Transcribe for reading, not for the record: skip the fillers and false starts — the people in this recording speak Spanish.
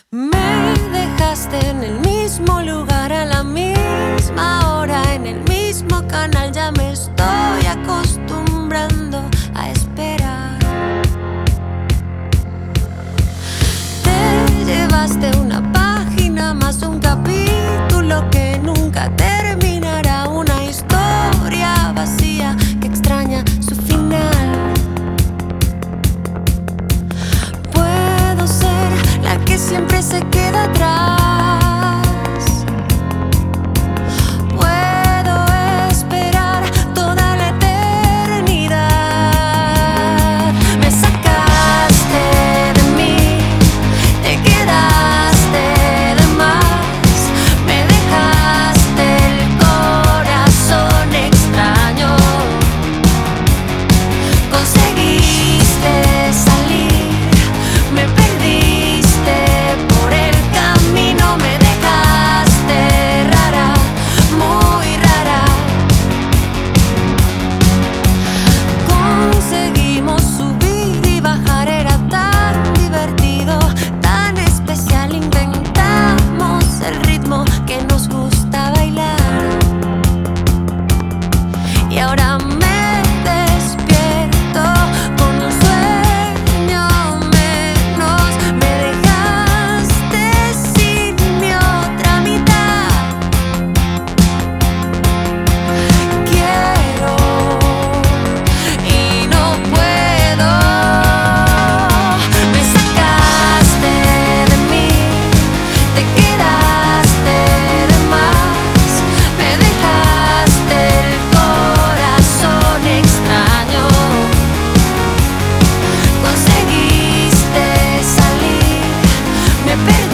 Me dejaste en el mismo lugar, a la misma hora, en el mismo canal. Ya me estoy acostumbrando a esperar. Te llevaste una página más, un capítulo que nunca terminará, una historia vacía que extraña su final. Puedo ser la que siempre se queda atrás. Puedo esperar toda la eternidad. Me sacaste de mí, te quedaste de más. Me dejaste el corazón extraño. Conseguiste salir, me perdiste por el camino. Me dejaste rara, muy rara. Conseguimos subir y bajar, era tan divertido, tan especial. Inventamos el ritmo que nos gusta bailar. Y ahora me despierto con un sueño menos. Me dejaste sin mi otra mitad. Quiero y no puedo. Me sacaste de mí, te quedaste de más. Me dejaste el corazón extraño. Conseguiste salir, me perdiste